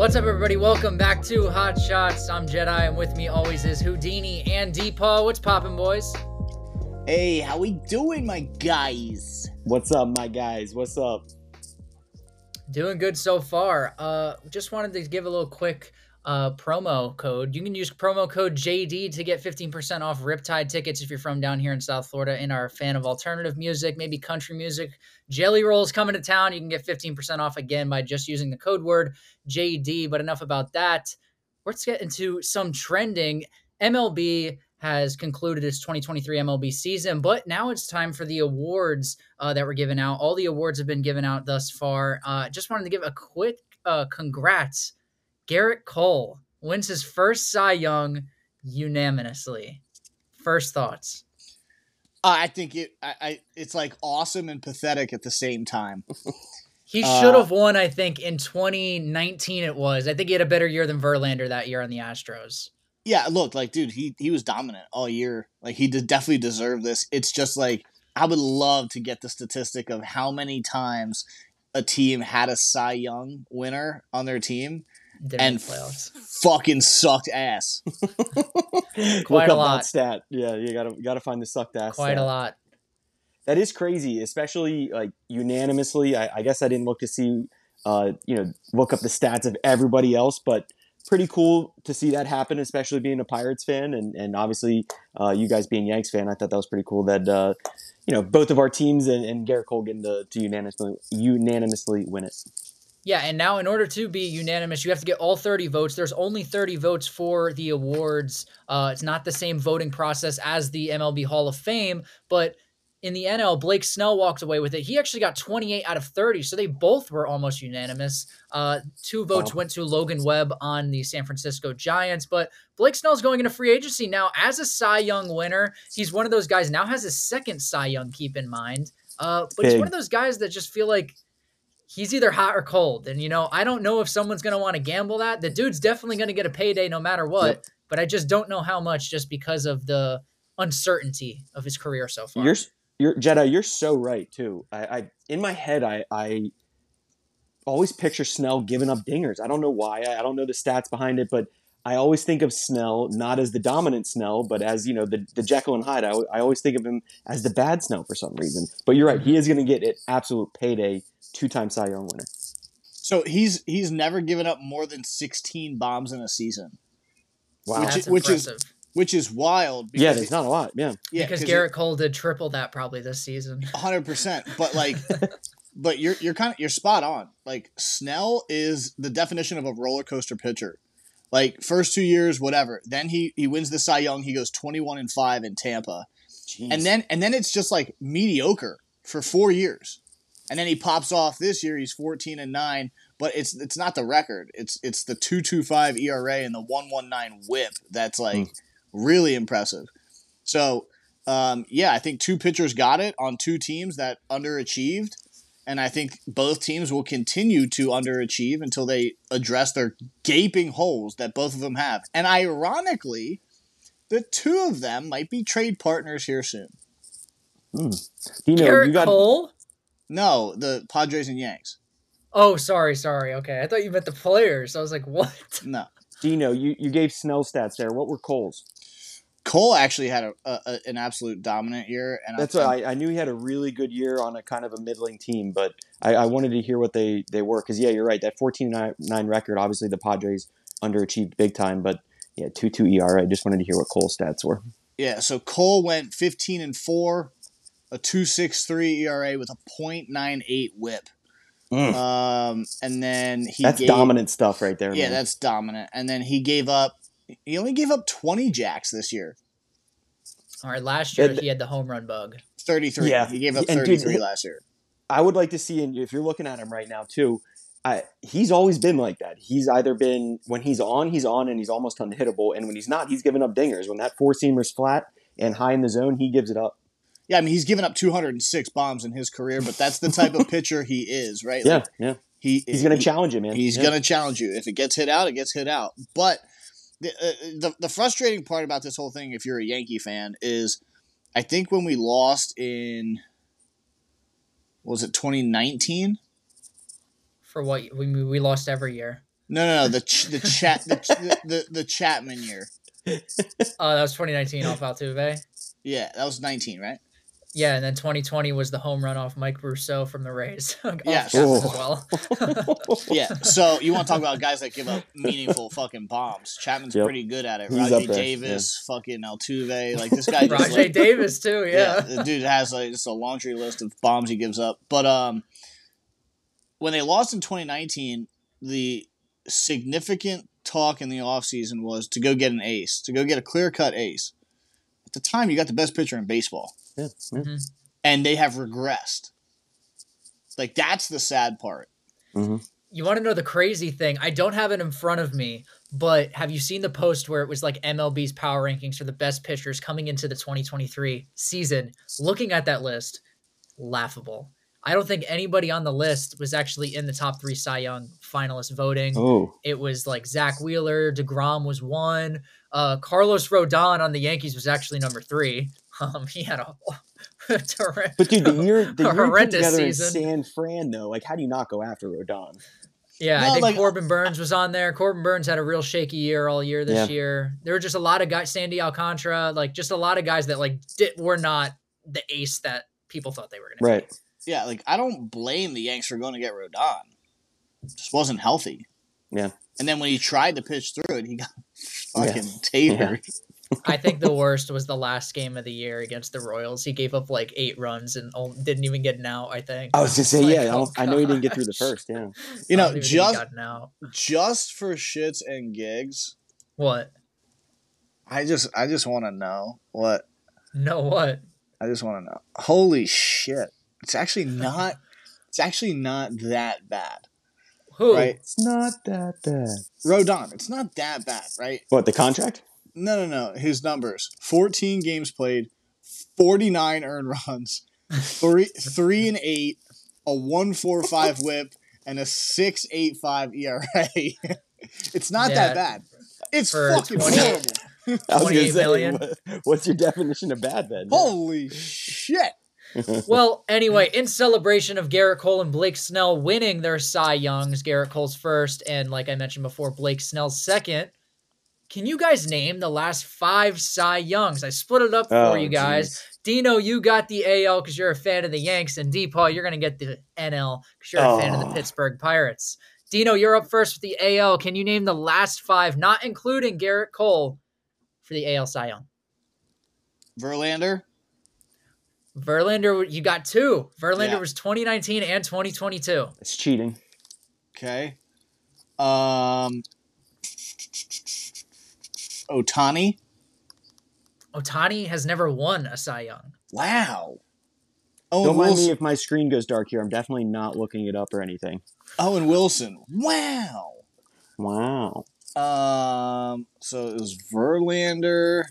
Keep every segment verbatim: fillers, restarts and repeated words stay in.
What's up, everybody? Welcome back to Hot Shots. I'm Jedi, and with me always is Houdini and Deepaw. What's poppin', boys? Hey, how we doing, my guys? What's up, my guys? What's up? Doing good so far. Uh, just wanted to give a little quick uh, promo code. You can use promo code J D to get fifteen percent off Riptide tickets if you're from down here in South Florida and are a fan of alternative music, maybe country music. Jelly Roll's coming to town. You can get fifteen percent off again by just using the code word J D. But enough about that. Let's get into some trending. M L B has concluded its twenty twenty-three M L B season, but now it's time for the awards uh, that were given out. All the awards have been given out thus far. Uh, just wanted to give a quick uh, congrats. Gerrit Cole wins his first Cy Young unanimously. First thoughts? Uh, I think it. I, I. It's like awesome and pathetic at the same time. He Uh, should have won, I think, in twenty nineteen it was. I think he had a better year than Verlander that year on the Astros. Yeah, look, like, dude, he he was dominant all year. Like, he did definitely deserve this. It's just like I would love to get the statistic of how many times a team had a Cy Young winner on their team Didn't and make playoffs. fucking sucked ass. Quite Look a up lot. That stat. Yeah, you gotta gotta find the sucked ass. Quite stat. a lot. That is crazy, especially like unanimously. I, I guess I didn't look to see, uh, you know, look up the stats of everybody else, but pretty cool to see that happen, especially being a Pirates fan and and obviously uh, you guys being Yanks fan. I thought that was pretty cool that uh, you know, both of our teams and, and Gerrit Cole getting to, to unanimously unanimously win it. Yeah, and now in order to be unanimous, you have to get all thirty votes. There's only thirty votes for the awards. Uh, it's not the same voting process as the M L B Hall of Fame, but in the N L, Blake Snell walked away with it. He actually got twenty-eight out of thirty, so they both were almost unanimous. Uh, two votes Wow. went to Logan Webb on the San Francisco Giants, but Blake Snell's going into free agency now as a Cy Young winner. He's one of those guys, now has his second Cy Young, keep in mind. Uh, but he's Big. one of those guys that just feel like he's either hot or cold. And, you know, I don't know if someone's going to want to gamble that. The dude's definitely going to get a payday no matter what, Yep. but I just don't know how much just because of the uncertainty of his career so far. You're you're Jedi. You're so right too. I, I in my head, I I always picture Snell giving up dingers. I don't know why. I, I don't know the stats behind it, but I always think of Snell not as the dominant Snell, but as, you know, the the Jekyll and Hyde. I, I always think of him as the bad Snell for some reason. But you're right. He is going to get an absolute payday. Two-time Cy Young winner. So he's he's never given up more than sixteen bombs in a season. Wow. Which, That's which is impressive. which is wild. Yeah, because there's not a lot. Yeah. yeah, because 'cause Gerrit Cole did triple that probably this season. one hundred percent. But like, but you're you're kind of you're spot on. Like, Snell is the definition of a roller coaster pitcher. Like, first two years, whatever. Then he he wins the Cy Young. He goes twenty-one and five in Tampa, Jeez. and then and then it's just like mediocre for four years, and then he pops off this year. He's fourteen and nine, but it's it's not the record. It's it's the two two five E R A and the one one nine WHIP. That's like really impressive. So, um, yeah, I think two pitchers got it on two teams that underachieved. And I think both teams will continue to underachieve until they address their gaping holes that both of them have. And ironically, the two of them might be trade partners here soon. Hmm. You know, Gerrit you got Cole? No, the Padres and Yanks. Oh, sorry, sorry. Okay, I thought you meant the players. I was like, what? No. Dino. You, you gave Snell stats there. What were Cole's? Cole actually had a, a, a an absolute dominant year. And That's I what think, I, I knew he had a really good year on a kind of a middling team, but I, I wanted to hear what they, they were because yeah, you're right. That fourteen nine record, obviously the Padres underachieved big time, but yeah, two two E R A. I just wanted to hear what Cole's stats were. yeah, so Cole went fifteen and four, a two six three E R A with a point nine eight WHIP. Mm. Um, and then he That's gave, dominant stuff right there. Yeah, man. that's dominant. And then he gave up. He only gave up twenty jacks this year. All right, last year Yeah, he had the home run bug. thirty-three. Yeah. He gave up And dude, thirty-three he- last year. I would like to see, and if you're looking at him right now too, I, he's always been like that. He's either been, when he's on, he's on and he's almost unhittable. And when he's not, he's giving up dingers. When that four-seamer's flat and high in the zone, he gives it up. Yeah, I mean, he's given up two hundred six bombs in his career, but that's the type of pitcher he is, right? Yeah, Like, yeah. he, He's going to he- challenge you, man. He's Yeah. going to challenge you. If it gets hit out, it gets hit out. But the, uh, the the frustrating part about this whole thing, if you're a Yankee fan, is I think when we lost in, was it twenty nineteen? For what we we lost every year. No, no, no. The ch- the chat the, the the the Chapman year. Oh, that was twenty nineteen off Altuve. Yeah, that was nineteen, right? Yeah, and then twenty twenty was the home run off Mike Brousseau from the Rays. Off Yes. Chapman Oh. as well. Yeah. So you want to talk about guys that give up meaningful fucking bombs? Chapman's Yep. pretty good at it. He's Rajay up there, Davis, fucking Altuve, like this guy just Rajay like, Davis too, yeah, yeah. the dude has like just a laundry list of bombs he gives up. But um, when they lost in twenty nineteen, the significant talk in the offseason was to go get an ace, to go get a clear-cut ace. At the time, you got the best pitcher in baseball. Yeah, yeah. Mhm. And they have regressed. Like, that's the sad part. Mm-hmm. You want to know the crazy thing? I don't have it in front of me, but have you seen the post where it was like M L B's power rankings for the best pitchers coming into the twenty twenty-three season? Looking at that list, laughable. I don't think anybody on the list was actually in the top three Cy Young finalist voting. Oh, It was like Zach Wheeler, DeGrom was one. Uh, Carlos Rodon on the Yankees was actually number three. Um, he had a, a terrific, but dude, the year the year he put horrendous together season. in San Fran, though, like how do you not go after Rodon? Yeah, No, I think like- Corbin Burns was on there. Corbin Burns had a real shaky year all year this Yeah. year. There were just a lot of guys, Sandy Alcantara, like just a lot of guys that like did, were not the ace that people thought they were going to Right. be. Yeah, like, I don't blame the Yanks for going to get Rodon. Just wasn't healthy. Yeah. And then when he tried to pitch through it, he got Yeah. fucking tapered. I think the worst was the last game of the year against the Royals. He gave up like eight runs and only, didn't even get an out, I think. I was just saying, Like, yeah, I, oh, don't, I know he didn't get through the gosh. first. Yeah. You I know, don't even think he just got an out. just for shits and gigs, What? I just I just want to know what No, what? I just want to know. Holy shit! It's actually not. It's actually not that bad, Who? right? It's not that bad. Rodon, it's not that bad, right? What, the contract? No, no, no. His numbers: fourteen games played, forty-nine earned runs, three three and eight, a one four five WHIP, and a six eight five E R A. It's not Yeah. that bad. It's For fucking twenty horrible. I was gonna twenty-eight say, million? what- what's your definition of bad then? Holy shit! Well, anyway, in celebration of Garrett Cole and Blake Snell winning their Cy Youngs, Garrett Cole's first, and like I mentioned before, Blake Snell's second. Can you guys name the last five Cy Youngs? I split it up for Oh, you guys. geez. Dino, you got the A L because you're a fan of the Yanks, and D-Paul, you're going to get the N L because you're a fan of the Oh. Pittsburgh Pirates. Dino, you're up first with the A L. Can you name the last five, not including Garrett Cole, for the A L Cy Young? Verlander. Verlander, you got two. Verlander Yeah. was twenty nineteen and twenty twenty-two. It's cheating. Okay. Um. Otani. Otani has never won a Cy Young. Wow. Owen Don't mind Wilson. me if my screen goes dark here. I'm definitely not looking it up or anything. Owen Wilson. Wow. Wow. Um. So it was Verlander.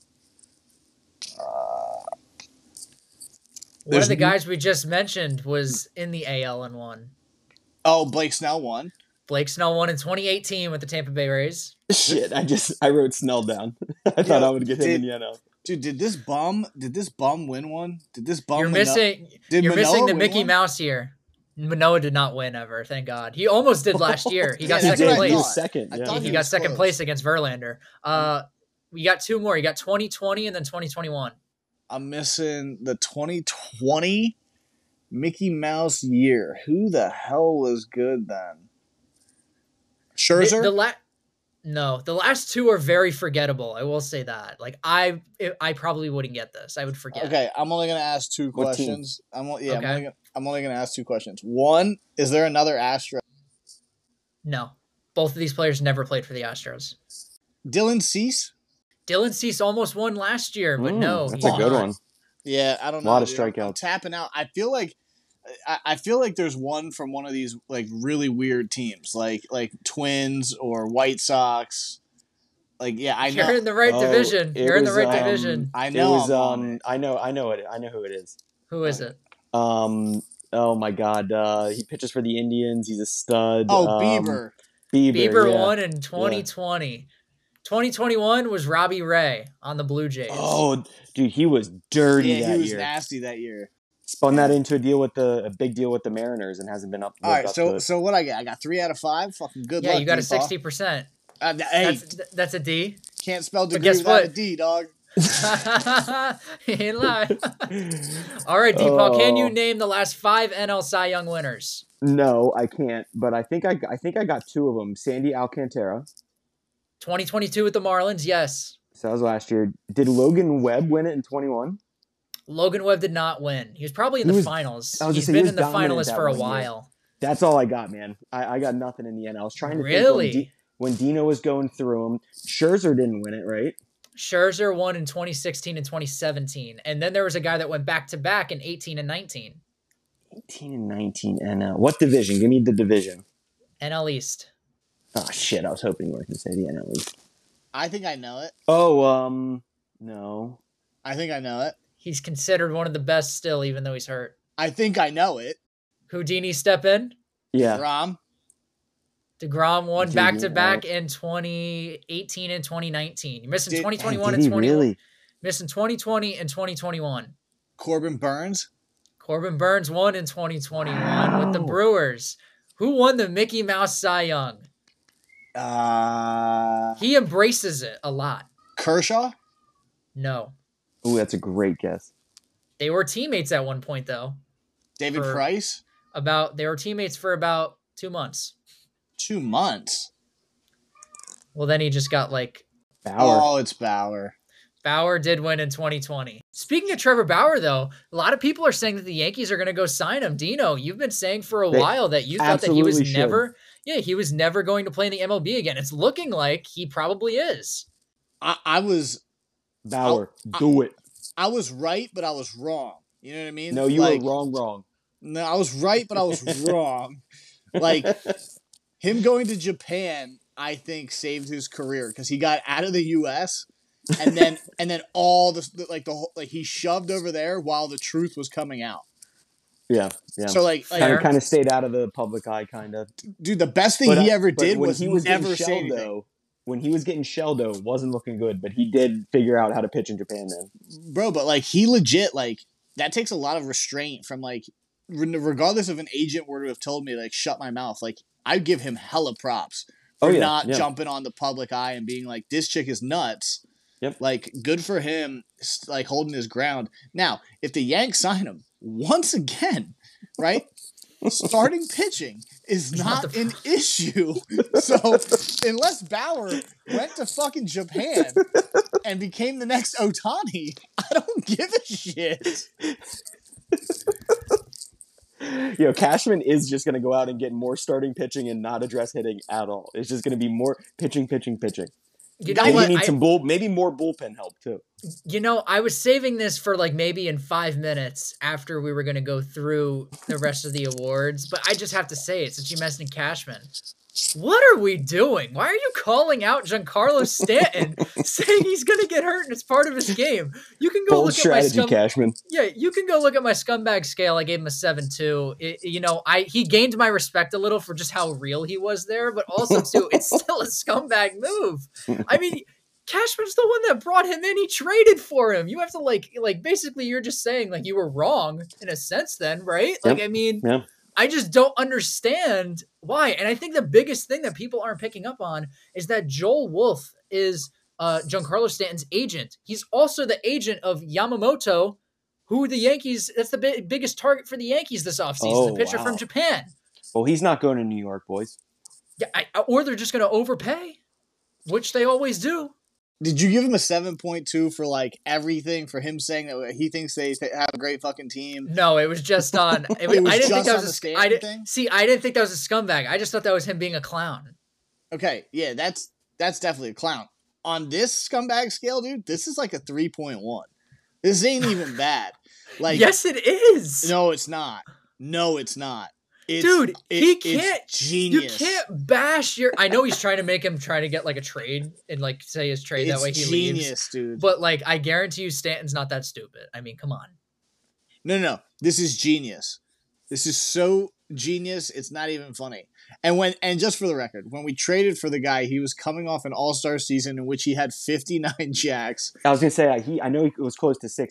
One of There's the n- guys we just mentioned was in the A L and won. Oh, Blake Snell won. Blake Snell won in twenty eighteen with the Tampa Bay Rays. Shit, I just I wrote Snell down. I thought Yeah, I would get him in did- the N L. Dude, did this bum? Did this bum win one? Did this bum? You're Mano- missing. Did you're Manoah missing the win Mickey one? Mouse here. Manoah did not win ever. Thank God. He almost did last year. He got Yeah, He that's second what I did. place. He thought. was second. I Yeah. thought He he got was second close. place against Verlander. Uh, we got two more. You got twenty twenty and then twenty twenty-one. I'm missing the twenty twenty Mickey Mouse year. Who the hell was good then? Scherzer. The, the la- no, the last two are very forgettable. I will say that. Like I, I probably wouldn't get this. I would forget. Okay, I'm only gonna ask two What team? questions. I'm o- yeah. I'm, Okay. only gonna, I'm only gonna ask two questions. One, is there another Astro? No, both of these players never played for the Astros. Dylan Cease? Dylan Cease almost won last year, but Mm, no, that's he a did good not. one. Yeah, I don't know. Lot of dude. I'm- I'm strikeouts. tapping out. I feel like I, I feel like there's one from one of these like really weird teams, like like Twins or White Sox. Like yeah, I know. You're in the right Oh, division. it You're in the was, right um, division. I It know. was I'm on um it. I know I know it I know who it is. Who is it? Um oh my god, uh he pitches for the Indians, he's a stud. Oh, um, Bieber. Bieber. Bieber yeah. won in twenty twenty. twenty twenty-one was Robbie Ray on the Blue Jays. Oh dude, he was dirty Yeah, that he was year. nasty that year. spun that into a deal with the a big deal with the Mariners and hasn't been up. All right, up so to so what I get? I got three out of five. Fucking good Yeah, luck. you got a Deepaw. sixty percent. Uh, hey, That's that's a D. can't spell degree guess without what? a D, dog. He ain't lie. All right, Deepaw, can you Oh. name the last five N L Cy Young winners? No, I can't. But I think I I think I got two of them. Sandy Alcantara. twenty twenty-two with the Marlins, yes. So that was last year. Did Logan Webb win it in twenty-one? Logan Webb did not win. He was probably in He the was- finals. I was He's gonna say, he been was in the dominant finalists that for a one year. while. That's all I got, man. I, I got nothing in the end. I was trying to Really? think when, D, when Dino was going through them. Scherzer didn't win it, right? Scherzer won in twenty sixteen and twenty seventeen. And then there was a guy that went back to back in eighteen and nineteen. eighteen and nineteen N L. What division? Give me the division. N L East. Oh shit! I was hoping you were going to say the N L East. I think I know it. Oh, um, no. I think I know it. He's considered one of the best still, even though he's hurt. I think I know it. Houdini step in. Yeah. Rom. DeGrom won Did back he? to back in twenty eighteen and twenty nineteen. You're missing Did- twenty Man, twenty-one did and he twenty really? missing twenty twenty and twenty twenty-one. Corbin Burns. Corbin Burns won in twenty twenty-one with the Wow. Brewers. Who won the Mickey Mouse Cy Young? Uh, He embraces it a lot. Kershaw. No. Ooh, that's a great guess. They were teammates at one point, though. David For- Price. About they were teammates for about two months. Two months. Well, then he just got like Bauer. Oh, it's Bauer. Bauer did win in twenty twenty. Speaking of Trevor Bauer, though, a lot of people are saying that the Yankees are going to go sign him. Dino, you've been saying for a They while that you thought that he was absolutely should. never, yeah, he was never going to play in the M L B again. It's looking like he probably is. I, I was Bauer. I'll- do it. I was right, but I was wrong. You know what I mean? No, you Like, were wrong, wrong. No, I was right, but I was wrong. Like him going to Japan, I think saved his career because he got out of the U S and then and then all the like the whole like he shoved over there while the truth was coming out. Yeah, yeah. So like, like Fair. kind of, kind of stayed out of the public eye, kind of. dude, the best thing But, he uh, ever but did when was, he was never getting say shelled, anything. though. When he was getting shelled, though, it wasn't looking good. But he did figure out how to pitch in Japan then. Bro, but like he legit like that takes a lot of restraint from like re- regardless if an agent were to have told me like shut my mouth, like I'd give him hella props for Oh, yeah, not yeah. jumping on the public eye and being like this chick is nuts. Yep. Like good for him s- like holding his ground. Now, if the Yanks sign him once again, right? Starting pitching is not not the an issue. So unless Bauer went to fucking Japan and became the next Otani, I don't give a shit. You know, Cashman is just going to go out and get more starting pitching and not address hitting at all. It's just going to be more pitching, pitching, pitching. You know Maybe what? he needs I- some bull, maybe more bullpen help too. You know, I was saving this for like maybe in five minutes after we were going to go through the rest of the awards, but I just have to say it since you mentioned Cashman. What are we doing? Why are you calling out Giancarlo Stanton saying he's going to get hurt and it's part of his game? You can go Bold look at my strategy, scum- Cashman. Yeah, you can go look at my scumbag scale. I gave him a seven two. It, you know, I he gained my respect a little for just how real he was there, but also too, it's still a scumbag move. I mean, Cashman's the one that brought him in. He traded for him. You have to like like basically you're just saying like you were wrong in a sense then, right? Like Yep. I mean, Yeah. I just don't understand why. And I think the biggest thing that people aren't picking up on is that Joel Wolf is uh, Giancarlo Stanton's agent. He's also the agent of Yamamoto, who the Yankees, that's the bi- biggest target for the Yankees this offseason, Oh, the pitcher wow. from Japan. Well, he's not going to New York, boys. Yeah, I, or they're just going to overpay, which they always do. Did you give him a seven point two for like everything for him saying that he thinks they have a great fucking team? No, it was just on. It, It was I didn't think just that on was the a Stanton I didn't, thing? See, I didn't think that was a scumbag. I just thought that was him being a clown. Okay, yeah, that's that's definitely a clown. On this scumbag scale, dude, this is like a three point one. This ain't even bad. Like Yes, it is. no, it's not. No, it's not. It's, Dude, it- he it's can't- genius. You can't bash your. I know he's trying to make him try to get like a trade and like say his trade It's that way he genius, leaves. dude. But like, I guarantee you, Stanton's not that stupid. I mean, come on. No, no, no. This is genius. This is so genius. It's not even funny. And when and just for the record, when we traded for the guy, he was coming off an All Star season in which he had fifty nine jacks. I was gonna say uh, he. I know he was close to sixty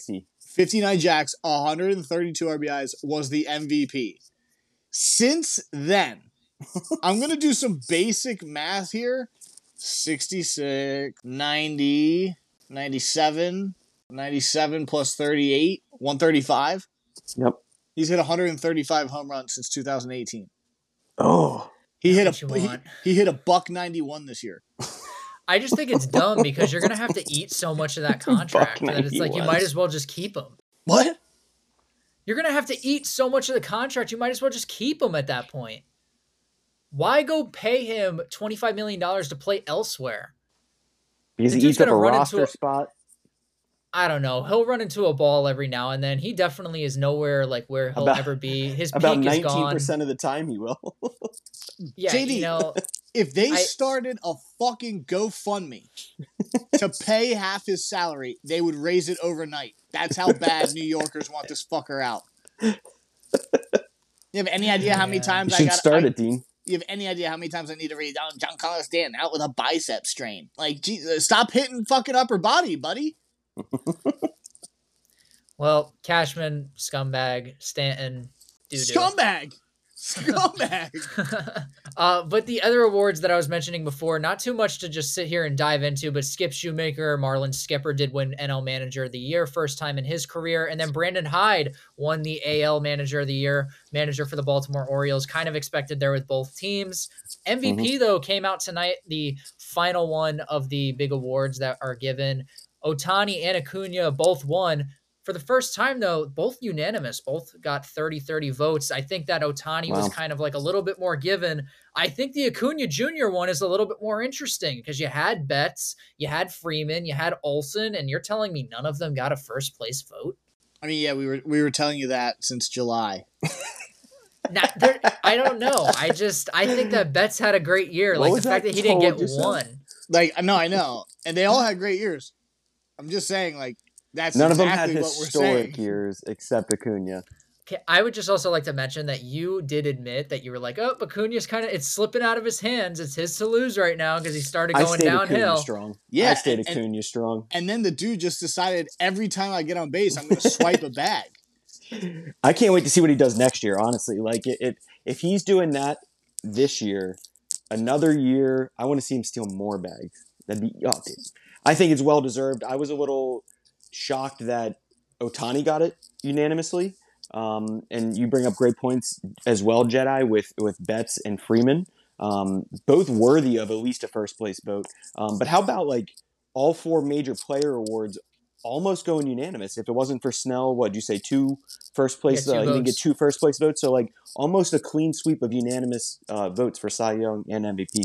fifty-nine jacks, one hundred thirty-two R B Is, was the M V P. Since then, I'm going to do some basic math here. sixty-six, ninety, ninety-seven, ninety-seven plus thirty-eight, one thirty-five. Yep. He's hit one hundred thirty-five home runs since two thousand eighteen. Oh. He hit That's a what you he, want. he hit a buck ninety-one this year. I just think it's dumb because you're gonna have to eat so much of that contract that it's like you might as well just keep him. What? You're gonna have to eat so much of the contract, you might as well just keep him at that point. Why go pay him twenty-five million dollars to play elsewhere? Because The he dude's eats up a gonna run into roster a- spot. I don't know. He'll run into a ball every now and then. He definitely is nowhere like where he'll About- ever be. His About peak is nineteen gone. percent of the time he will. Yeah, J D, you know, if they I- started a fucking GoFundMe to pay half his salary, they would raise it overnight. That's how bad New Yorkers want this fucker out. You have any idea how many Yeah. times You I should got? start I, it, Dean. You have any idea how many times I need to read down John Carlos Stanton out with a bicep strain? Like, geez, uh, stop hitting fucking upper body, buddy. well, Cashman, scumbag, Stanton, doo-doo. Scumbag, scumbag. uh, but the other awards that I was mentioning before, not too much to just sit here and dive into, but Skip Shoemaker, Marlon Skipper did win N L Manager of the Year, first time in his career. And then Brandon Hyde won the A L Manager of the Year, manager for the Baltimore Orioles. Kind of expected there with both teams. M V P, though, came out tonight, the final one of the big awards that are given. Ohtani and Acuna both won. For the first time, though, both unanimous, both got thirty thirty votes. I think that Ohtani Wow. was kind of like a little bit more given. I think the Acuna Junior one is a little bit more interesting because you had Betts, you had Freeman, you had Olsen, and you're telling me none of them got a first place vote? I mean, yeah, we were we were telling you that since July. Not, there, I don't know. I just I think that Betts had a great year. What Like the was fact that that he didn't total get you said? one. Like, no, I know, and they all had great years. I'm just saying, like, that's None exactly of them had what we're saying. historic years except Acuna. Okay, I would just also like to mention that you did admit that you were like, oh, Acuna's kind of, it's slipping out of his hands. It's his to lose right now because he started I going stayed Acuna downhill. strong. Yeah, I stayed and- and- Acuna strong. And then the dude just decided every time I get on base, I'm going to swipe a bag. I can't wait to see what he does next year. Honestly, like it, it if he's doing that this year, another year, I want to see him steal more bags. That'd be oh, dude. I think it's well deserved. I was a little shocked that Ohtani got it unanimously. Um, and you bring up great points as well, Jedi, with with Betts and Freeman, um, both worthy of at least a first place vote. Um, but how about like all four major player awards almost going unanimous? If it wasn't for Snell, what did you say? Two first place, Yeah, two uh, he didn't get votes. two first place votes. So like almost a clean sweep of unanimous uh, votes for Cy Young and M V P.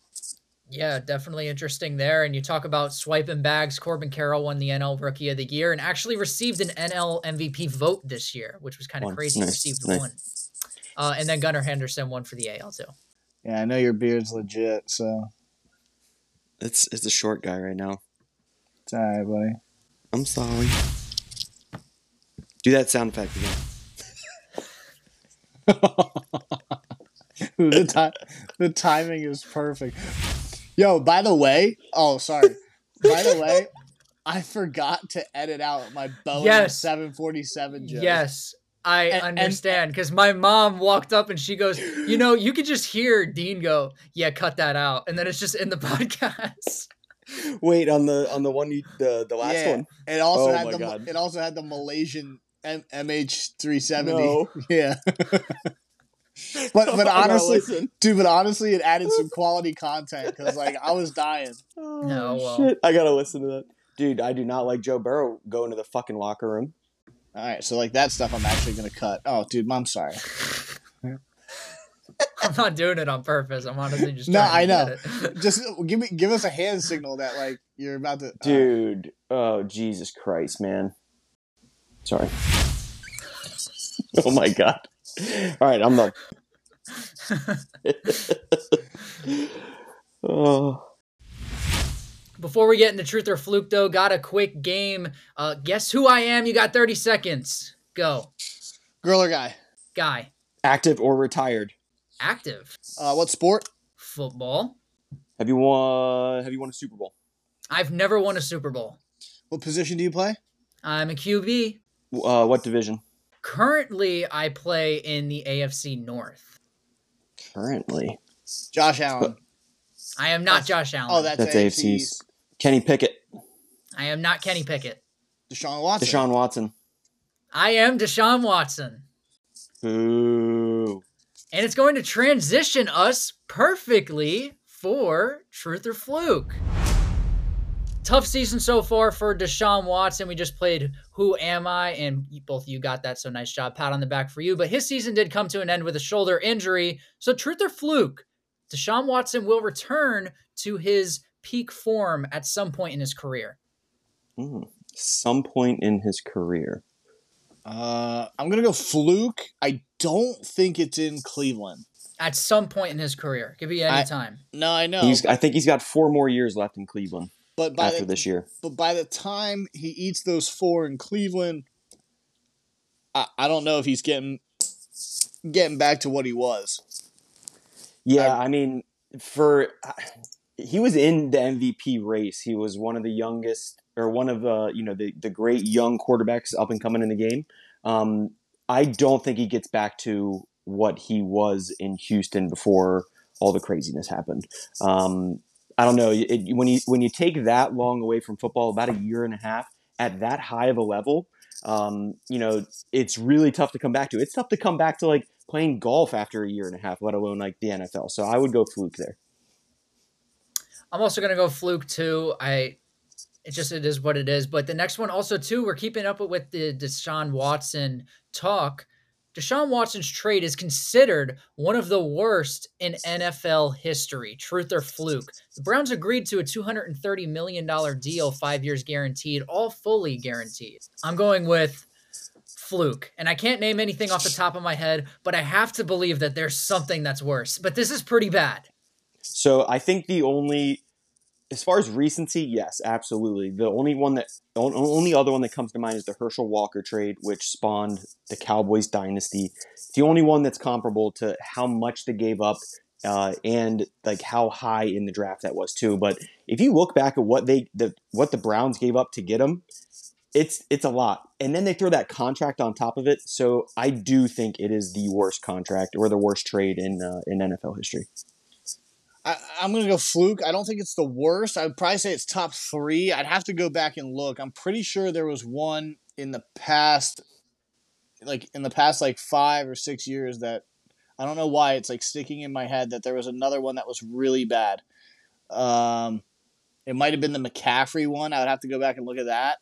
Yeah, definitely interesting there. And you talk about swiping bags. Corbin Carroll won the N L Rookie of the Year and actually received an N L M V P vote this year, which was kind of One. crazy. Nice, He received nice. one. Uh, and then Gunnar Henderson won for the A L too. Yeah, I know your beard's legit, so It's it's a short guy right now. it's all right, buddy. I'm sorry. Do that sound effect again. the time, the timing is perfect. Yo, by the way, oh sorry. By the way, I forgot to edit out my Boeing Yes. seven forty-seven joke. Yes, I And- and- understand because my mom walked up and she goes, you know, you could just hear Dean go, yeah, cut that out. And then it's just in the podcast. Wait, on the on the one you, the the last Yeah. one. It also Oh had my the God. it also had the Malaysian M- MH three seventy. No. Yeah. But but I gotta honestly, listen. dude, but honestly, it added some quality content because like I was dying. Oh, No, well. shit. I gotta listen to that. Dude, I do not like Joe Burrow going to the fucking locker room. All right, so like that stuff, I'm actually gonna cut. Oh, dude, I'm sorry. I'm not doing it on purpose. I'm honestly just No, trying to I know. get it. Just give me give us a hand signal that like you're about to. Dude, oh Jesus Christ, man. Sorry. Oh my God. All right, I'm done. Oh. Before we get into Truth or Fluke, though, got a quick game. Uh, guess who I am? You got thirty seconds. Go. Girl or guy? Guy. Active or retired? Active. Uh, what sport? Football. Have you won? Have you won a Super Bowl? I've never won a Super Bowl. What position do you play? I'm a Q B. Uh, what division? Currently, I play in the A F C North. Currently. Josh Allen. I am not That's- Josh Allen. Oh, that's, That's A A F F C C's. East. Kenny Pickett. I am not Kenny Pickett. Deshaun Watson. Deshaun Watson. I am Deshaun Watson. Boo. And it's going to transition us perfectly for Truth or Fluke. Tough season so far for Deshaun Watson. We just played Who Am I? And both of you got that, so nice job. Pat on the back for you. But his season did come to an end with a shoulder injury. So Truth or Fluke, Deshaun Watson will return to his peak form at some point in his career. Mm, some point in his career. Uh, I'm going to go Fluke. I don't think it's in Cleveland. At some point in his career. Could be any I- time. No, I know. He's. I think he's got four more years left in Cleveland but by after the, this year. But by the time he eats those four in Cleveland, I, I don't know if he's getting getting back to what he was. Yeah, I- I mean, for he was in the M V P race. He was one of the youngest, or one of uh, you know the the great young quarterbacks up and coming in the game. Um, I don't think he gets back to what he was in Houston before all the craziness happened. Um, I don't know. It, when you when you take that long away from football, about a year and a half at that high of a level, um, you know, it's really tough to come back to. It's tough to come back to like playing golf after a year and a half, let alone like the N F L. So I would go Fluke there. I'm also going to go Fluke too. I, it just, it is what it is. But the next one also too, we're keeping up with the Deshaun Watson talk. Deshaun Watson's trade is considered one of the worst in N F L history. Truth or Fluke? The Browns agreed to a two hundred thirty million dollars deal, five years guaranteed, all fully guaranteed. I'm going with Fluke. And I can't name anything off the top of my head, but I have to believe that there's something that's worse. But this is pretty bad. So I think the only, as far as recency, yes, absolutely. The only one that, the only other one that comes to mind is the Herschel Walker trade, which spawned the Cowboys dynasty. It's the only one that's comparable to how much they gave up uh, and like how high in the draft that was too. But if you look back at what they, the what the Browns gave up to get him, it's it's a lot. And then they throw that contract on top of it. So I do think it is the worst contract or the worst trade in uh, in N F L history. I, I'm going to go Fluke. I don't think it's the worst. I would probably say it's top three. I'd have to go back and look. I'm pretty sure there was one in the past, like in the past like five or six years that I don't know why it's like sticking in my head that there was another one that was really bad. Um, it might have been the McCaffrey one. I would have to go back and look at that.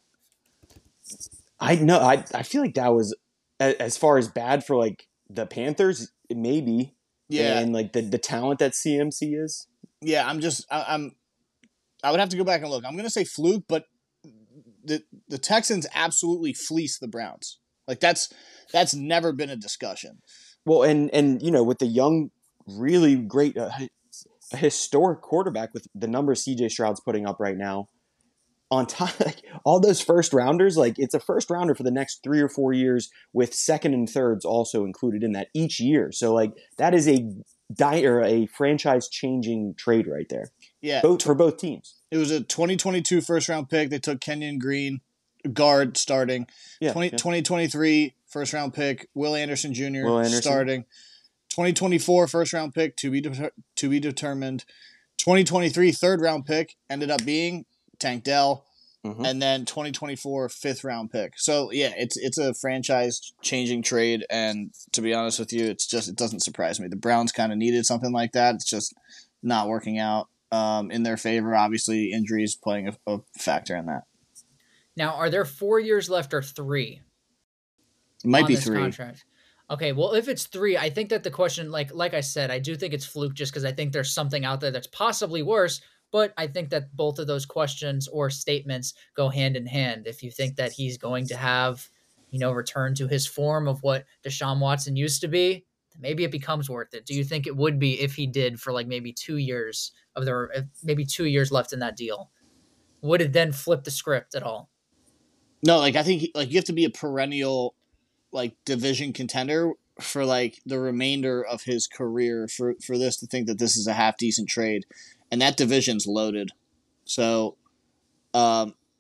I know. I I feel like that was a- as far as bad for like the Panthers, maybe. Yeah, And like the, the talent that C M C is. yeah. I'm just I, I'm. I would have to go back and look. I'm going to say Fluke, but the the Texans absolutely fleeced the Browns. Like that's that's never been a discussion. Well, and and you know, with the young, really great, uh, a historic quarterback with the numbers C J Stroud's putting up right now, on top, like all those first rounders, like it's a first rounder for the next three or four years with second and thirds also included in that each year. So like that is a di- or a franchise changing trade right there. Yeah, Both for both teams. it was a twenty twenty-two first round pick. They took Kenyon Green, guard starting. Yeah, twenty, yeah. twenty twenty-three first round pick, Will Anderson Junior Will Anderson. starting. twenty twenty-four first round pick to be de- to be determined. twenty twenty-three third round pick ended up being Tank Dell, Mhm. and then twenty twenty-four fifth round pick. So yeah, it's it's a franchise changing trade, and to be honest with you, it's just it doesn't surprise me. The Browns kind of needed something like that. It's just not working out um, in their favor. Obviously, injuries playing a, a factor in that. Now, are there four years left or three? It might on be this three. contract? Okay, well, if it's three, I think that the question, like like I said, I do think it's Fluke just because I think there's something out there that's possibly worse. But I think that both of those questions or statements go hand in hand. If you think that he's going to have, you know, return to his form of what Deshaun Watson used to be, then maybe it becomes worth it. Do you think it would be if he did for like maybe two years of the maybe two years left in that deal? Would it then flip the script at all? No, like I think like you have to be a perennial like division contender for like the remainder of his career for for this to think that this is a half decent trade, and that division's loaded. So, um, all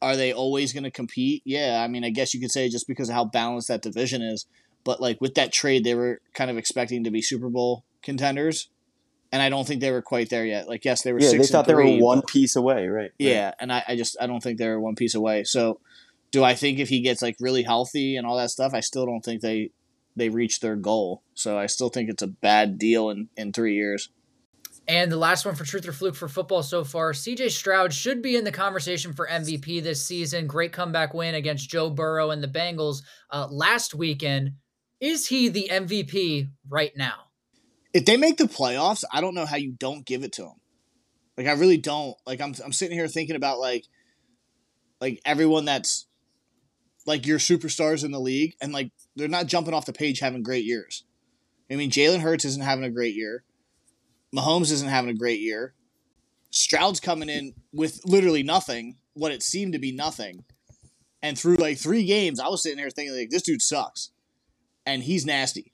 are they always going to compete? Yeah, I mean, I guess you could say just because of how balanced that division is. But like with that trade, they were kind of expecting to be Super Bowl contenders, and I don't think they were quite there yet. Like, yes, they were. Yeah, six they thought and three, they were one but, piece away, right? Yeah, right. and I, I just I don't think they were one piece away. So, do I think if he gets like really healthy and all that stuff, I still don't think they they reach their goal. So I still think it's a bad deal in, in three years. And the last one for Truth or Fluke for football so far, C J Stroud should be in the conversation for M V P this season. Great comeback win against Joe Burrow and the Bengals uh, last weekend. Is he the M V P right now? If they make the playoffs, I don't know how you don't give it to him. Like, I really don't. Like, I'm I'm sitting here thinking about, like, like everyone that's, like, your superstars in the league, and, like, they're not jumping off the page having great years. I mean, Jalen Hurts isn't having a great year. Mahomes isn't having a great year. Stroud's coming in with literally nothing, what it seemed to be nothing. And through like three games, I was sitting there thinking, like, this dude sucks. And he's nasty.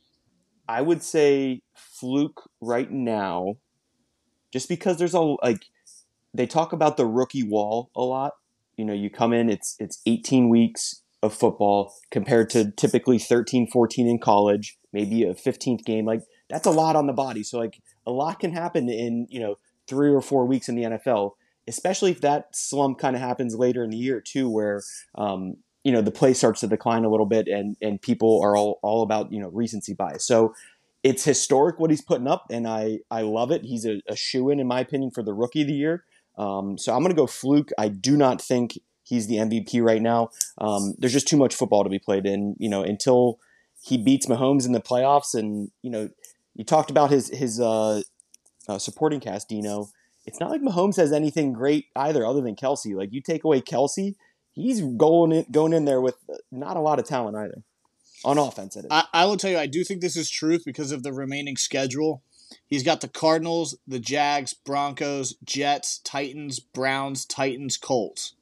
I would say Fluke right now, just because there's a, like, they talk about the rookie wall a lot. You know, you come in, it's it's eighteen weeks of football compared to typically thirteen, fourteen in college, maybe a fifteenth game. Like, that's a lot on the body. So, like, a lot can happen in, you know, three or four weeks in the N F L, especially if that slump kind of happens later in the year too, where, um, you know, the play starts to decline a little bit and, and people are all, all about, you know, recency bias. So it's historic what he's putting up, and I, I love it. He's a, a shoo-in, in my opinion, for the rookie of the year. Um, so I'm going to go Fluke. I do not think he's the M V P right now. Um, there's just too much football to be played in, you know, until he beats Mahomes in the playoffs. And, you know, you talked about his his uh, uh, supporting cast, Dino. It's not like Mahomes has anything great either, other than Kelsey. Like, you take away Kelsey, he's going in, going in there with not a lot of talent either. On offense, it is. I, I will tell you, I do think this is truth because of the remaining schedule. He's got the Cardinals, the Jags, Broncos, Jets, Titans, Browns, Titans, Colts.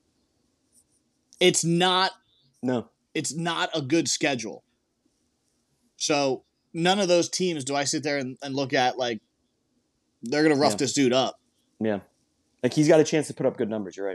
It's not. No. It's not a good schedule. So none of those teams do I sit there and, and look at like they're going to rough yeah. this dude up. Yeah. Like, he's got a chance to put up good numbers. You're right.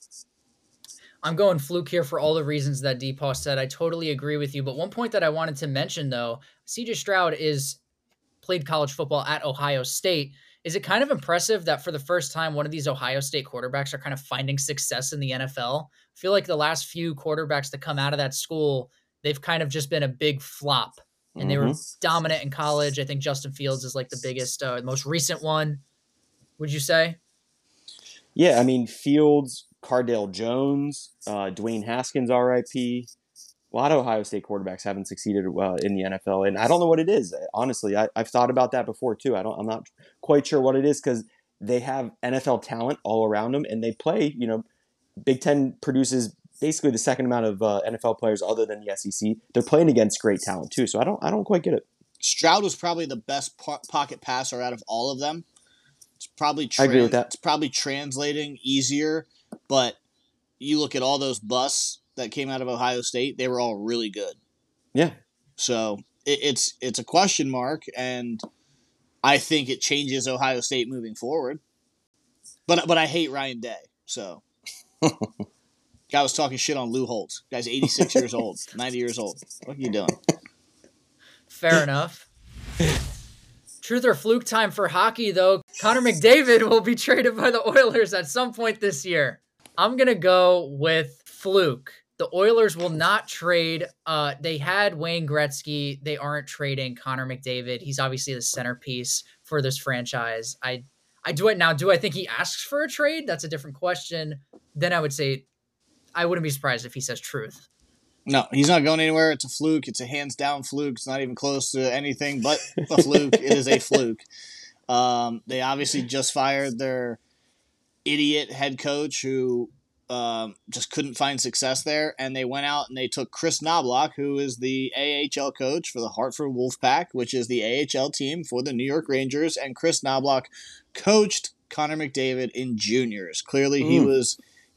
I'm going Fluke here for all the reasons that Deepaw said. I totally agree with you. But one point that I wanted to mention, though, C J Stroud is played college football at Ohio State. Is it kind of impressive that for the first time, one of these Ohio State quarterbacks are kind of finding success in the N F L? I feel like the last few quarterbacks that come out of that school, they've kind of just been a big flop. And mm-hmm. they were dominant in college. I think Justin Fields is like the biggest, uh, most recent one. Would you say? Yeah, I mean, Fields, Cardale Jones, uh, Dwayne Haskins, R I P. A lot of Ohio State quarterbacks haven't succeeded uh, in the N F L, and I don't know what it is. Honestly, I, I've thought about that before too. I don't. I'm not quite sure what it is because they have N F L talent all around them, and they play. You know, Big Ten produces basically the second amount of uh, N F L players other than the S E C. They're playing against great talent too, so I don't. I don't quite get it. Stroud was probably the best po- pocket passer out of all of them. It's probably trans- I agree with that. It's probably translating easier, but you look at all those busts that came out of Ohio State, they were all really good. Yeah. So it, it's it's a question mark, and I think it changes Ohio State moving forward. But but I hate Ryan Day, so guy was talking shit on Lou Holtz. Guy's eighty-six years old, ninety years old. What are you doing? Fair enough. Truth or fluke time for hockey, though. Connor McDavid will be traded by the Oilers at some point this year. I'm going to go with fluke. The Oilers will not trade. Uh, they had Wayne Gretzky. They aren't trading Connor McDavid. He's obviously the centerpiece for this franchise. I I do it now. Do I think he asks for a trade? That's a different question. Then I would say I wouldn't be surprised if he says truth. No, he's not going anywhere. It's a fluke. It's a hands-down fluke. It's not even close to anything but a fluke. It is a fluke. Um, they obviously just fired their idiot head coach who um, just couldn't find success there, and they went out and they took Chris Knobloch, who is the A H L coach for the Hartford Wolfpack, which is the A H L team for the New York Rangers, and Chris Knobloch coached Connor McDavid in juniors. Clearly, mm. he was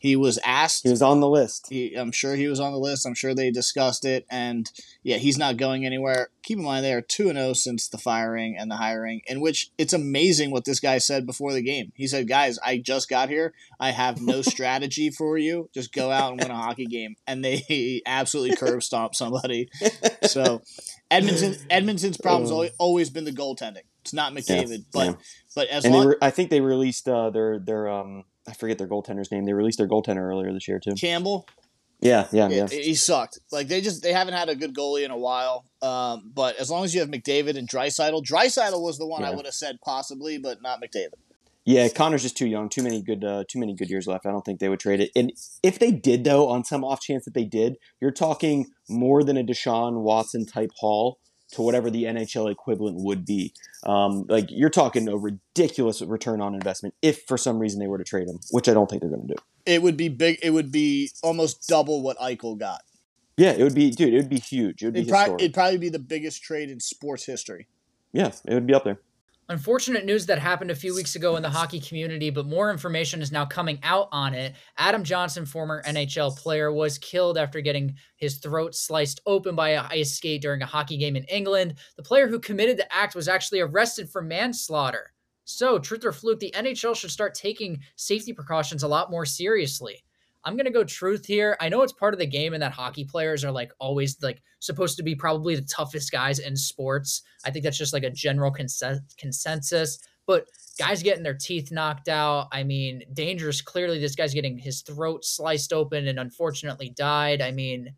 He was asked. He was on the list. He, I'm sure he was on the list. I'm sure they discussed it. And, yeah, he's not going anywhere. Keep in mind, they are two and oh since the firing and the hiring, in which it's amazing what this guy said before the game. He said, guys, I just got here. I have no strategy for you. Just go out and win a hockey game. And they absolutely curb stomp somebody. So Edmonton, Edmonton's problem's always, always been the goaltending. It's not McDavid. Yeah, but yeah. but as and long re- I think they released uh, their, their um, I forget their goaltender's name. They released their goaltender earlier this year, too. Campbell. Yeah, yeah, yeah. It, he sucked. Like they just they haven't had a good goalie in a while. Um, but as long as you have McDavid and Draisaitl, Draisaitl was the one Yeah. I would have said possibly, but not McDavid. Yeah, Connor's just too young. Too many good, uh, too many good years left. I don't think they would trade it. And if they did, though, on some off chance that they did, you're talking more than a Deshaun Watson type haul to whatever the N H L equivalent would be. Um, like you're talking a ridiculous return on investment if for some reason they were to trade him, which I don't think they're going to do. It would be big. It would be almost double what Eichel got. Yeah, it would be, dude. It would be huge. It would be It'd, prob- historic. it'd probably be the biggest trade in sports history. Yeah, it would be up there. Unfortunate news that happened a few weeks ago in the hockey community, but more information is now coming out on it. Adam Johnson, former N H L player, was killed after getting his throat sliced open by a ice skate during a hockey game in England. The player who committed the act was actually arrested for manslaughter. So, truth or fluke, the N H L should start taking safety precautions a lot more seriously. I'm going to go truth here. I know it's part of the game and that hockey players are like always like supposed to be probably the toughest guys in sports. I think that's just like a general consen- consensus, but guys getting their teeth knocked out. I mean, dangerous. Clearly this guy's getting his throat sliced open and unfortunately died. I mean,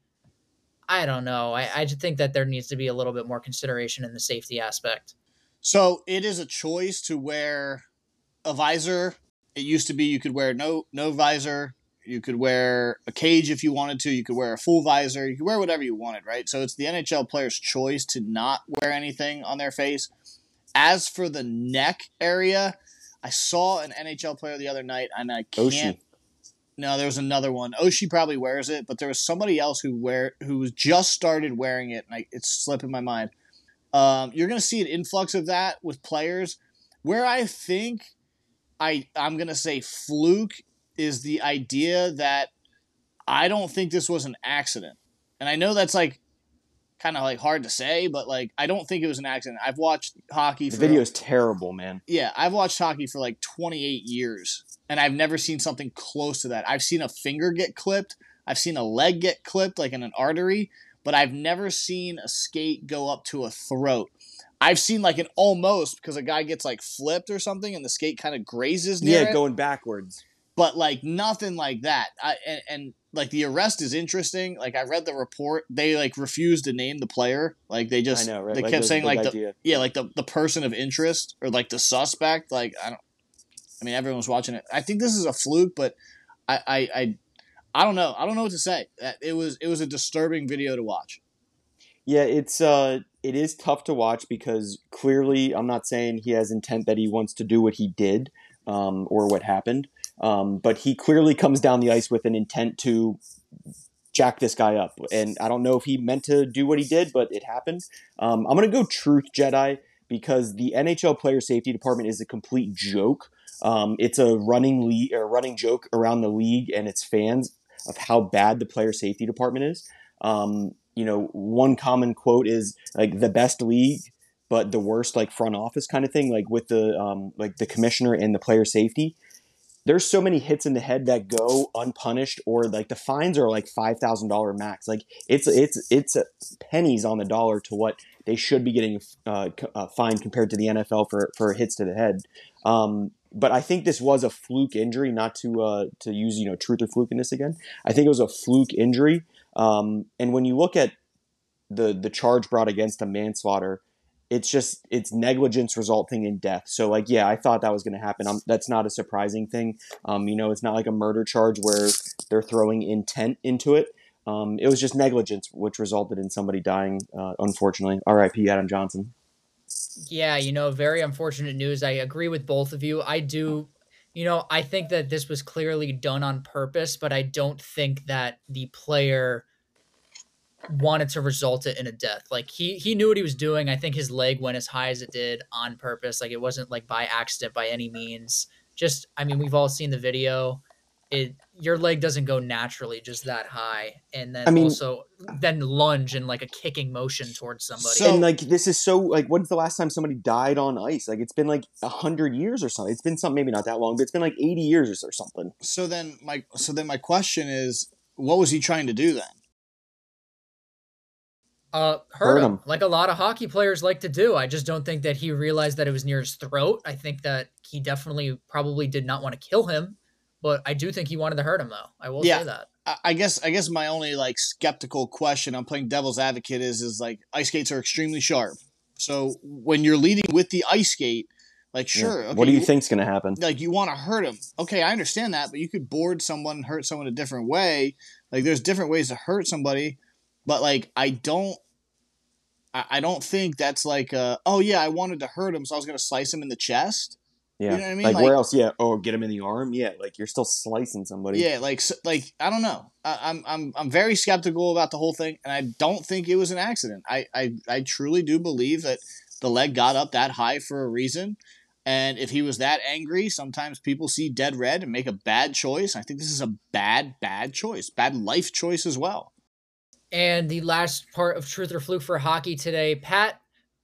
I don't know. I, I just think that there needs to be a little bit more consideration in the safety aspect. So it is a choice to wear a visor. It used to be you could wear no, no visor. You could wear a cage if you wanted to. You could wear a full visor. You could wear whatever you wanted, right? So it's the N H L player's choice to not wear anything on their face. As for the neck area, I saw an N H L player the other night, and I can't. Oshie. No, there was another one. Oshie probably wears it, but there was somebody else who wear who just started wearing it, and I, it's slipping my mind. Um, you're going to see an influx of that with players. Where I think I I'm going to say fluke is the idea that I don't think this was an accident. And I know that's like kind of like hard to say, but like I don't think it was an accident. I've watched hockey The for video is terrible, man. Yeah, I've watched hockey for like twenty-eight years and I've never seen something close to that. I've seen a finger get clipped, I've seen a leg get clipped like in an artery, but I've never seen a skate go up to a throat. I've seen like an almost because a guy gets like flipped or something and the skate kind of grazes near Yeah, it. going backwards. But like nothing like that. I, and, and like the arrest is interesting. Like I read the report, they like refused to name the player. Like they just I know, right? they Like, kept it was a saying big like the idea. yeah like the, the person of interest or like the suspect. Like I don't. I mean everyone's watching it. I think this is a fluke, but I I I, I don't know. I don't know what to say. It was it was a disturbing video to watch. Yeah, it's uh, it is tough to watch because clearly, I'm not saying he has intent that he wants to do what he did, um, or what happened, um, but he clearly comes down the ice with an intent to jack this guy up, and I don't know if he meant to do what he did, but it happened. Um, I'm gonna go truth, Jedi, because the N H L player safety department is a complete joke. Um, it's a running league, or running joke around the league and its fans of how bad the player safety department is. Um, you know, one common quote is like the best league, but the worst like front office kind of thing, like with the um, like the commissioner and the player safety. There's so many hits in the head that go unpunished, or like the fines are like five thousand dollars max. Like it's it's it's pennies on the dollar to what they should be getting uh, uh, fined compared to the N F L for for hits to the head. Um, but I think this was a fluke injury, not to uh, to use you know truth or fluke in this again. I think it was a fluke injury. Um, and when you look at the the charge brought against a manslaughter, it's just it's negligence resulting in death. So like, yeah, I thought that was going to happen. Um, that's not a surprising thing. Um, you know, it's not like a murder charge where they're throwing intent into it. Um, it was just negligence, which resulted in somebody dying. Uh, unfortunately, R I P Adam Johnson. Yeah, you know, very unfortunate news. I agree with both of you. I do, you know, I think that this was clearly done on purpose, but I don't think that the player wanted to result it in a death. Like he he knew what he was doing. I think his leg went as high as it did on purpose. Like it wasn't like by accident by any means. Just, I mean, we've all seen the video. it your leg doesn't go naturally just that high, and then I mean, also then lunge in like a kicking motion towards somebody. So- and like this is so like when's the last time somebody died on ice? Like it's been like a hundred years or something. It's been something maybe not that long, but it's been like eighty years or something. So then my so then my question is, what was he trying to do then? Uh, hurt, Hurt him, him. like a lot of hockey players like to do. I just don't think that he realized that it was near his throat. I think that he definitely probably did not want to kill him, but I do think he wanted to hurt him, though. I will Yeah. say that. I- I guess I guess my only like skeptical question, I'm playing devil's advocate, is is like ice skates are extremely sharp. So when you're leading with the ice skate, like sure, Yeah. okay, What do you think's gonna happen? like you want to hurt him. Okay, I understand that, but you could board someone, hurt someone a different way. Like there's different ways to hurt somebody, but like I don't I, I don't think that's like uh oh yeah, I wanted to hurt him, so I was gonna slice him in the chest. Yeah. You know what I mean? Like, Like- where else? Yeah. Oh, get him in the arm. Yeah. Like you're still slicing somebody. Yeah, like s- like I don't know. I, I'm I'm I'm very skeptical about the whole thing, and I don't think it was an accident. I, I I truly do believe that the leg got up that high for a reason, and if he was that angry, sometimes people see dead red and make a bad choice. I think this is a bad bad choice, bad life choice as well. And the last part of Truth or Fluke for hockey today, Pat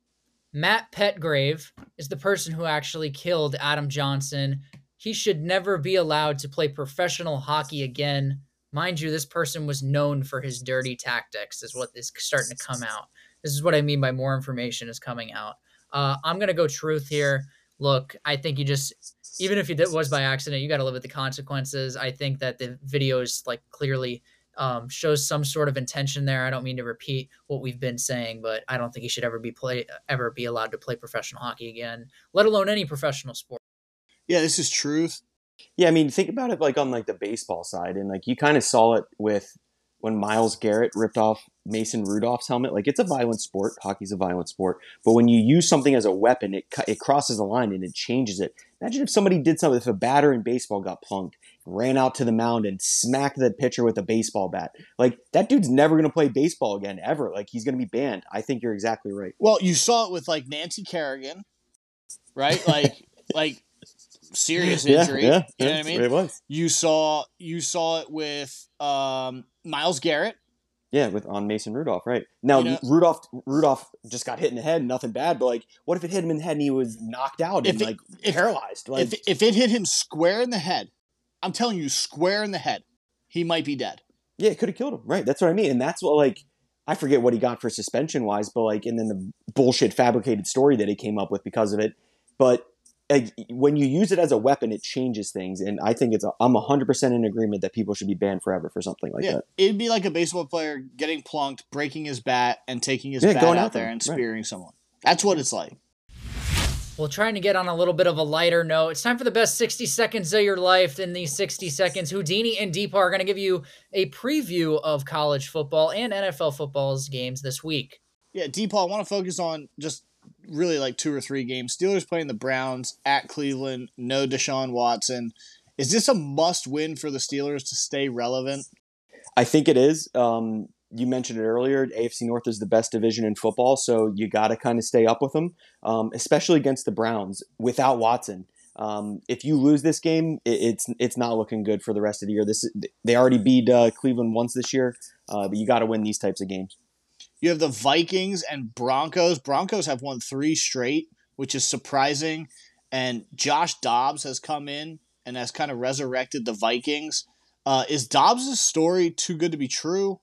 Matt Petgrave is the person who actually killed Adam Johnson. He should never be allowed to play professional hockey again. Mind you, this person was known for his dirty tactics, is what is starting to come out. This is what I mean by more information is coming out. Uh, I'm going to go truth here. Look, I think you just, even if it was by accident, you got to live with the consequences. I think that the video is like clearly um, shows some sort of intention there. I don't mean to repeat what we've been saying, but I don't think he should ever be play ever be allowed to play professional hockey again, let alone any professional sport. Yeah, this is truth. Yeah, I mean, think about it like on like the baseball side, and like you kind of saw it with when Myles Garrett ripped off Mason Rudolph's helmet. Like it's a violent sport, hockey's a violent sport, but when you use something as a weapon, it it crosses the line and it changes it. Imagine if somebody did something, if a batter in baseball got plunked, ran out to the mound and smacked the pitcher with a baseball bat. Like that dude's never going to play baseball again ever. Like he's going to be banned. I think you're exactly right. Well, you saw it with like Nancy Kerrigan, right? Like like serious injury. Yeah, you know yeah, what I mean? It was. You saw you saw it with um, Myles Garrett. Yeah, with on Mason Rudolph, right. Now You know- Rudolph Rudolph just got hit in the head, nothing bad, but like what if it hit him in the head and he was knocked out If and it- like if- paralyzed? Like If if it hit him square in the head, I'm telling you, square in the head, he might be dead. yeah, it could have killed him. Right. That's what I mean. And that's what like I forget what he got for suspension wise, but like and then the bullshit fabricated story that he came up with because of it. But like, when you use it as a weapon, it changes things, and I think it's. A, I'm one hundred percent in agreement that people should be banned forever for something like yeah, that. it'd be like a baseball player getting plunked, breaking his bat, and taking his Yeah, bat going out after there him, and right. spearing someone. That's what it's like. Well, trying to get on a little bit of a lighter note, it's time for the best sixty seconds of your life. In these sixty seconds, Houdini and Deepa are going to give you a preview of college football and N F L football's games this week. Yeah, DePaul, I want to focus on just really like two or three games. Steelers playing the Browns at Cleveland. No Deshaun Watson. Is this a must win for the Steelers to stay relevant? I think it is. Um, you mentioned it earlier. A F C North is the best division in football, so you got to kind of stay up with them, um, especially against the Browns without Watson. Um, if you lose this game, it, it's it's not looking good for the rest of the year. This they already beat uh, Cleveland once this year, uh, but you got to win these types of games. You have the Vikings and Broncos. Broncos have won three straight, which is surprising. And Josh Dobbs has come in and has kind of resurrected the Vikings. Uh, is Dobbs' story too good to be true?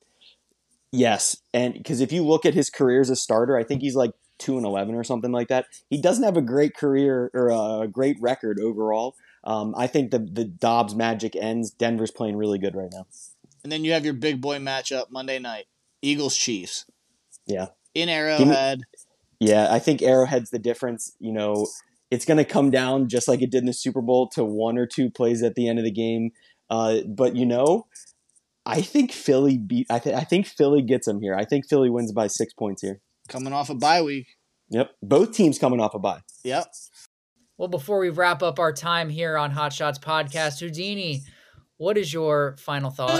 Yes, and because if you look at his career as a starter, I think he's like two and eleven or something like that. He doesn't have a great career or a great record overall. Um, I think the the Dobbs magic ends. Denver's playing really good right now. And then you have your big boy matchup Monday night, Eagles-Chiefs. Yeah. In Arrowhead. Yeah, I think Arrowhead's the difference. You know, it's going to come down just like it did in the Super Bowl to one or two plays at the end of the game. Uh, but you know, I think Philly beat. I, th- I think Philly gets them here. I think Philly wins by six points here. Coming off a bye week. Yep, both teams coming off a bye. Yep. Well, before we wrap up our time here on Hot Shots Podcast, Houdini, what is your final thought?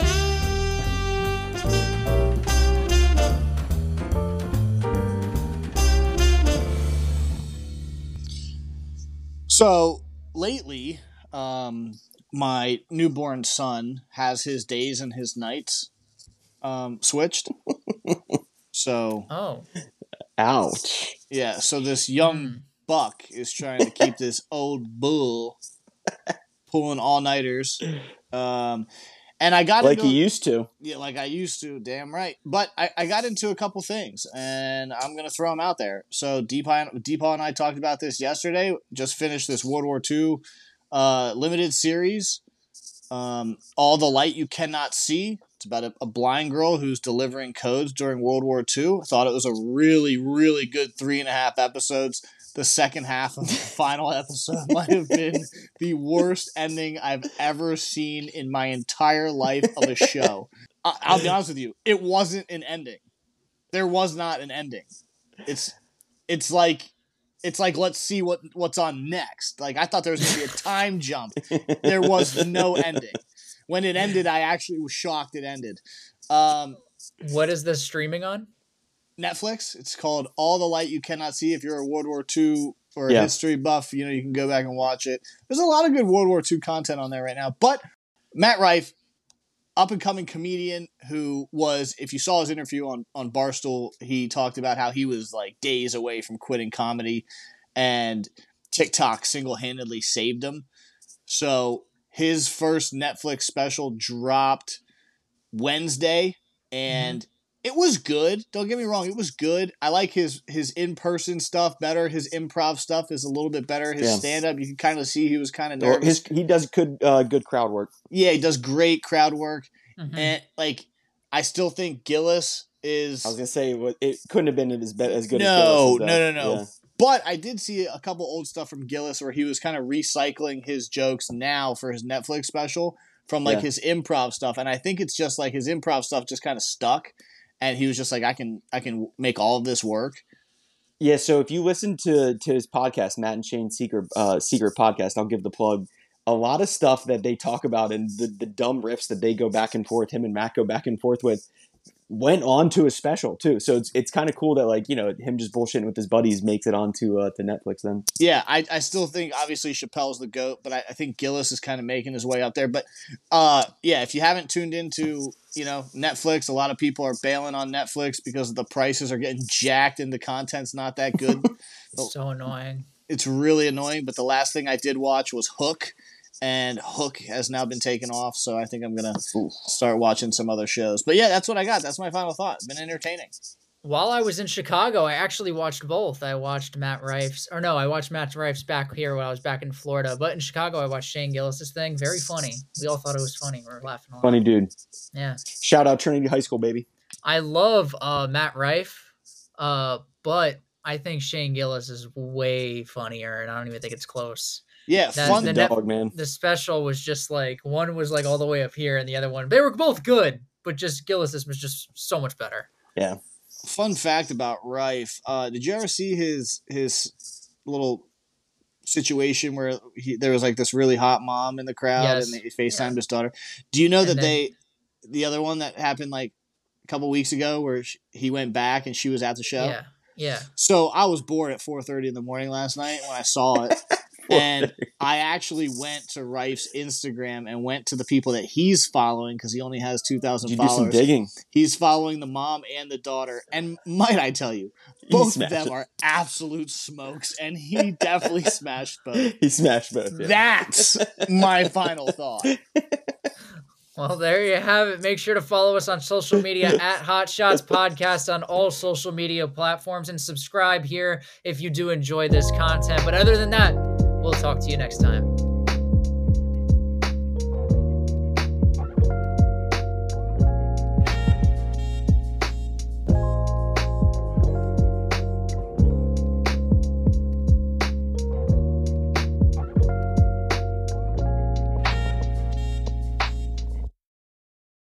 So lately, um, my newborn son has his days and his nights um, switched. So, Oh, ouch. yeah, so this young Mm. buck is trying to keep this old bull pulling all-nighters. Um, and I got Like into, he used to. yeah, like I used to, damn right. But I, I got into a couple things, and I'm going to throw them out there. So Deepa, Deepa and I talked about this yesterday. Just finished this World War Two uh, limited series, um, All the Light You Cannot See. It's about a, a blind girl who's delivering codes during World War Two. I thought it was a really, really good three and a half episodes. The second half of the final episode might have been the worst ending I've ever seen in my entire life of a show. I, I'll be honest with you, it wasn't an ending. There was not an ending. It's it's like it's like let's see what what's on next. Like I thought there was going to be a time jump. There was no ending. When it ended, I actually was shocked it ended. Um, what is this streaming on? Netflix. It's called All the Light You Cannot See. If you're a World War Two or a Yeah. history buff, you know, you can go back and watch it. There's a lot of good World War Two content on there right now. But Matt Rife, up-and-coming comedian who was, if you saw his interview on, on Barstool, he talked about how he was like days away from quitting comedy and TikTok single-handedly saved him. So his first Netflix special dropped Wednesday, and mm-hmm. it was good. Don't get me wrong. It was good. I like his his in-person stuff better. His improv stuff is a little bit better. His yeah. stand-up, you can kind of see he was kind of nervous. His, he does good uh, good crowd work. Yeah, he does great crowd work. Mm-hmm. And, like, I still think Gillis is... I was going to say, it couldn't have been as, as good no, as Gillis. No, no, no, no. Yeah. But I did see a couple old stuff from Gillis where he was kind of recycling his jokes now for his Netflix special from, like, yeah. his improv stuff. And I think it's just, like, his improv stuff just kind of stuck. And he was just like, I can I can make all of this work. Yeah, so if you listen to, to his podcast, Matt and Shane Secret, uh, Secret Podcast, I'll give the plug. A lot of stuff that they talk about and the, the dumb riffs that they go back and forth, him and Matt go back and forth with, went on to a special too. So it's it's kind of cool that, like, you know, him just bullshitting with his buddies makes it onto uh, to Netflix then. Yeah, I, I still think obviously Chappelle's the GOAT, but I, I think Gillis is kind of making his way up there. But uh, yeah, if you haven't tuned into, you know, Netflix, a lot of people are bailing on Netflix because the prices are getting jacked and the content's not that good. So annoying. It's really annoying, but the last thing I did watch was Hook. And Hook has now been taken off, so I think I'm going to start watching some other shows. But yeah, that's what I got. That's my final thought. It's been entertaining. While I was in Chicago, I actually watched both. I watched Matt Rife's, or no, I watched Matt Rife's back here when I was back in Florida. But in Chicago, I watched Shane Gillis' thing. Very funny. We all thought it was funny. We were laughing a lot. Funny dude. Yeah. Shout out Trinity High School, baby. I love uh, Matt Rife, uh, but I think Shane Gillis is way funnier, and I don't even think it's close. Yeah, that, fun the dog, man. The special was just like, one was like all the way up here, and the other one, they were both good, but just Gillis's was just so much better. Yeah. Fun fact about Rife: uh, did you ever see his his little situation where he, there was like this really hot mom in the crowd, yes. and they FaceTimed yeah. his daughter? Do you know and that then, they, the other one that happened like a couple weeks ago, where she, he went back and she was at the show? Yeah, yeah. So I was bored at four thirty in the morning last night when I saw it. And I actually went to Rife's Instagram and went to the people that he's following because he only has two thousand followers. You do some digging. He's following the mom and the daughter. And might I tell you, both of them it. are absolute smokes. And he definitely smashed both. He smashed both. Yeah. That's my final thought. Well, there you have it. Make sure to follow us on social media at Hot Shots Podcast on all social media platforms and subscribe here if you do enjoy this content. But other than that, we'll talk to you next time.